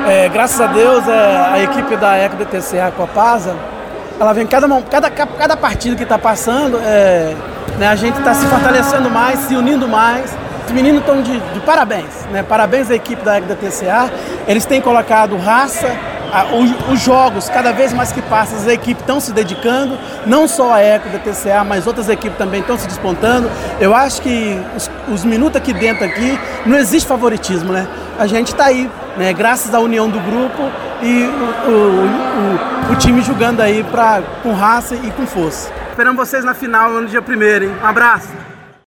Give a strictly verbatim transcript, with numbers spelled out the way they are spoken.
É, graças a Deus, é, a equipe da Eco D T C A Copasa, ela vem cada, cada, cada partido que está passando, é, né, a gente está se fortalecendo mais, se unindo mais. Os meninos estão de, de parabéns, né? Parabéns à equipe da Eco D T C A. Eles têm colocado raça, a, os, os jogos, cada vez mais que passam, as equipes estão se dedicando, não só a Eco D T C A, mas outras equipes também estão se despontando. Eu acho que os, os minutos aqui dentro aqui, não existe favoritismo, né? A gente está aí, né? Graças à união do grupo e o, o, o, o time jogando aí pra, com raça e com força. Esperamos vocês na final no dia primeiro, hein? Um abraço!